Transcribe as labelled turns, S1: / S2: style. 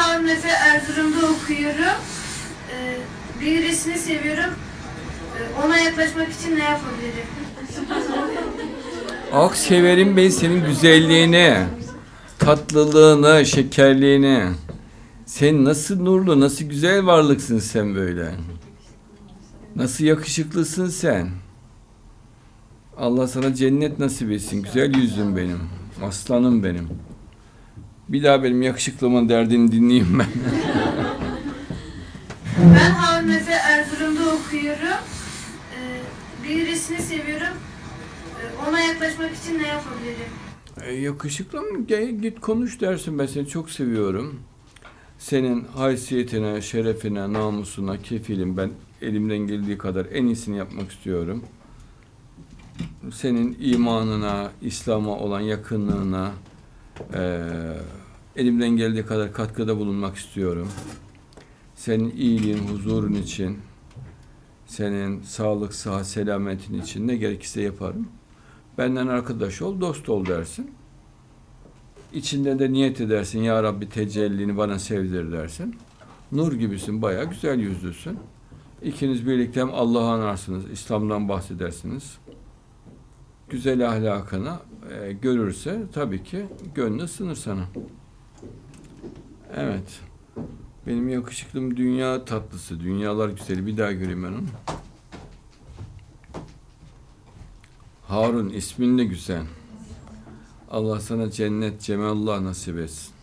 S1: Harun Efe, Erzurum'da okuyorum. Birisini seviyorum. Ona yaklaşmak için ne yapabilirim?
S2: Ah severim ben senin güzelliğini, tatlılığını, şekerliğini. Sen nasıl nurlu, nasıl güzel varlıksın sen böyle. Nasıl yakışıklısın sen. Allah sana cennet nasip etsin. Güzel yüzüm benim. Aslanım benim. Bir daha benim yakışıklığımın derdini dinleyeyim ben.
S1: Ben Harun Efe, Erzurum'da okuyorum. Birisini seviyorum. Ona yaklaşmak için ne yapabilirim?
S2: Yakışıklı mı? Gel, git konuş dersin, ben seni çok seviyorum. Senin haysiyetine, şerefine, namusuna kefilim. Ben elimden geldiği kadar en iyisini yapmak istiyorum. Senin imanına, İslam'a olan yakınlığına elimden geldiği kadar katkıda bulunmak istiyorum. Senin iyiliğin, huzurun için, senin sağlık, sıhhat, selametin için ne gerekirse yaparım. Benden arkadaş ol, dost ol dersin. İçinde de niyet edersin, Ya Rabbi tecellini bana sevdir dersin. Nur gibisin, bayağı güzel yüzlüsün. İkiniz birlikte hem Allah'ı anarsınız, İslam'dan bahsedersiniz. Güzel ahlakını görürse tabii ki gönlü ısınır sana. Evet. Benim yakışıklım dünya tatlısı, dünyalar güzeli. Bir daha göreyim ben onu. Harun, ismin de güzel. Allah sana cennet, cemallah nasip etsin.